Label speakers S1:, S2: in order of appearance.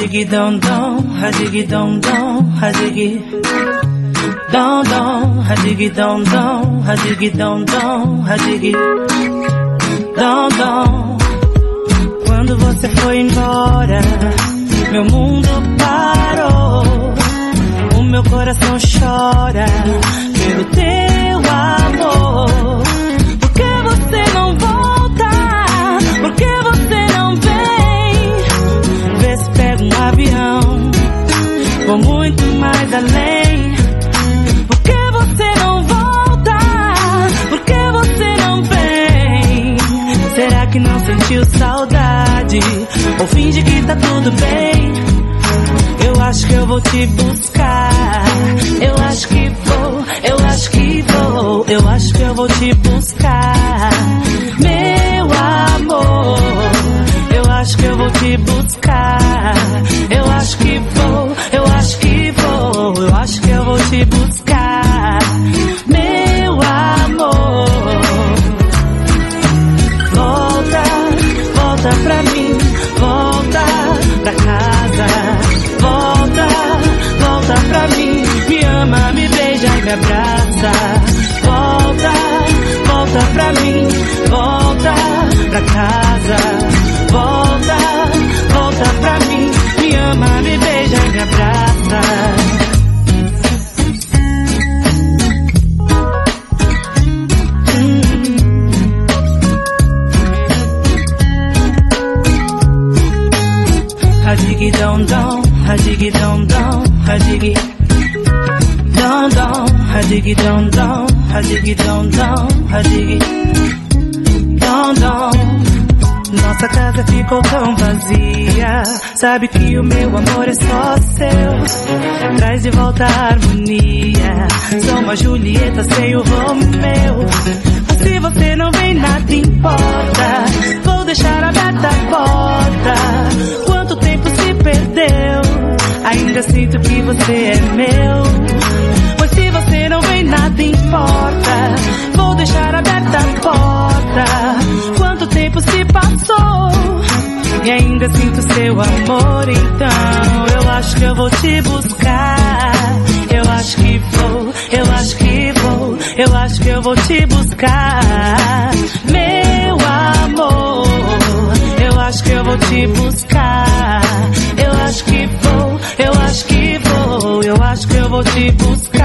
S1: Hadigi dom dom, hadigi dom dom, hadigi dom dom, hadigi dom dom, hadigi dom dom, hadigi dom dom. Quando você foi embora, meu mundo parou. O meu coração chora pelo teu amor. Por que você não volta? Por que você não vem? Vê se pega um avião, vou muito mais além. Por que você não volta? Por que você não vem? Será que não sentiu saudade? Ou finge que tá tudo bem? Eu acho que eu vou te buscar. Eu acho que vou, eu acho que vou. Eu acho que eu vou te buscar, meu amor. Eu acho que eu vou te buscar. Eu acho que vou, eu acho que vou. Eu acho que eu vou te buscar, meu amor. Volta, volta pra mim. Volta pra casa. Volta, volta pra mim. Me ama, me beija e me abraça. Volta, volta pra mim. Volta pra casa. Volta, volta pra mim. Me ama, me beija e me abraça. Hadigi dom dom, hadigi dom dom, hadigi dom dom, hadigi dom dom, hadigi dom dom, hadigi dom dom. Nossa casa ficou tão vazia. Sabe que o meu amor é só seu. Traz de volta a harmonia. Sou uma Julieta sem o Romeu. Mas se você não vem, nada importa. Vou deixar aberta a porta. Quanto tempo se perdeu? Ainda sinto que você é meu. Pois se você não vem, nada importa. Vou deixar aberta a porta. Quanto tempo se passou? E ainda sinto seu amor. Então eu acho que eu vou te buscar. Eu acho que vou, eu acho que vou. Eu acho que eu vou te buscar, meu amor. Eu acho que eu vou te buscar. Eu acho que vou, eu acho que vou. Eu acho que eu vou te buscar.